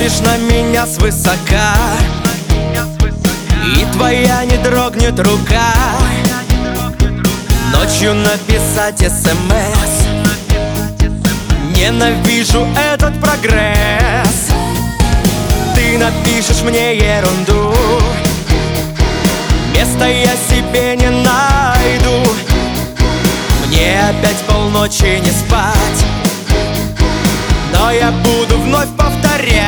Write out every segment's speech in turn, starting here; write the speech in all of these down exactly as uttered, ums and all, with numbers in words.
Смотришь на меня свысока, и твоя не дрогнет рука ночью написать смс. Ненавижу этот прогресс. Ты напишешь мне ерунду, места я себе не найду. Мне опять полночи не спать, но я буду вновь повторять.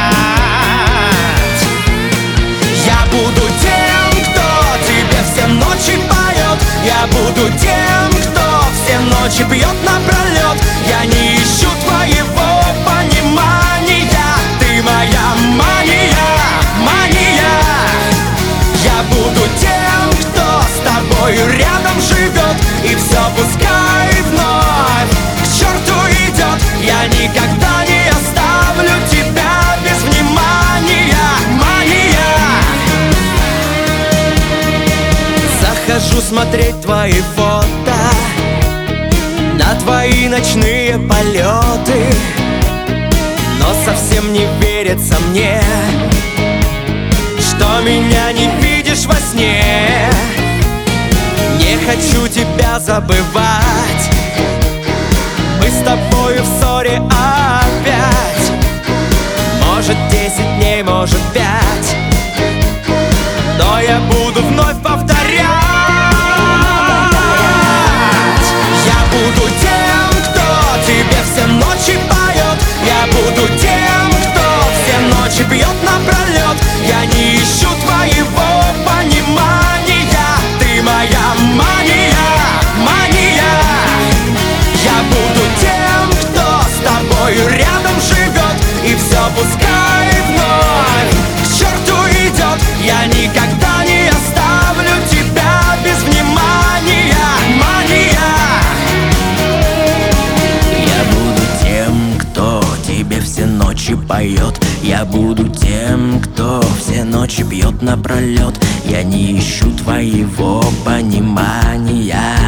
Я буду тем, кто тебе все ночи поет. Я буду тем, кто все ночи пьет напролет. Я не ищу твоего понимания. Ты моя мания, мания. Я буду тем, кто с тобою рядом живет, и все пускай вновь к черту идет. Я никогда не оставлю тебя без внимания, мания. Захожу смотреть твои фото, на твои ночные полеты, но совсем не верится мне, что меня не видишь во сне. Не хочу тебя забывать, мы с тобою в ссоре опять. Может десять дней, может пять, но я буду вновь повторять. Я буду тем, кто тебе все ночи поет. Я буду тем, кто все ночи пьет напролет. Я не ищу твоего понимания. Ты моя мания, мания. Я буду тем, кто с тобою рядом живет, и все пускай вновь к черту идет. Я никогда не оставлю тебя без внимания, мания. Я буду тем, кто тебе все ночи поет. Я буду тем, кто все ночи пьет напролет. Я не ищу твоего понимания.